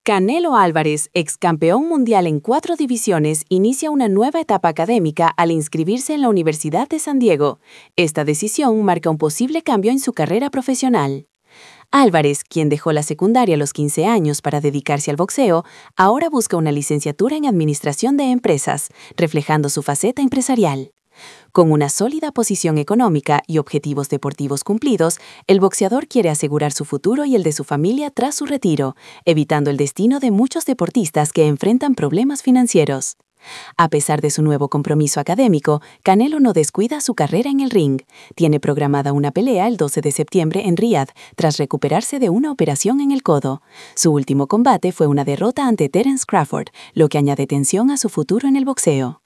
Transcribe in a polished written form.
Canelo Álvarez, ex campeón mundial en 4 divisiones, inicia una nueva etapa académica al inscribirse en la Universidad de San Diego. Esta decisión marca un posible cambio en su carrera profesional. Álvarez, quien dejó la secundaria a los 15 años para dedicarse al boxeo, ahora busca una licenciatura en Administración de Empresas, reflejando su faceta empresarial. Con una sólida posición económica y objetivos deportivos cumplidos, el boxeador quiere asegurar su futuro y el de su familia tras su retiro, evitando el destino de muchos deportistas que enfrentan problemas financieros. A pesar de su nuevo compromiso académico, Canelo no descuida su carrera en el ring. Tiene programada una pelea el 12 de septiembre en Riad, tras recuperarse de una operación en el codo. Su último combate fue una derrota ante Terence Crawford, lo que añade tensión a su futuro en el boxeo.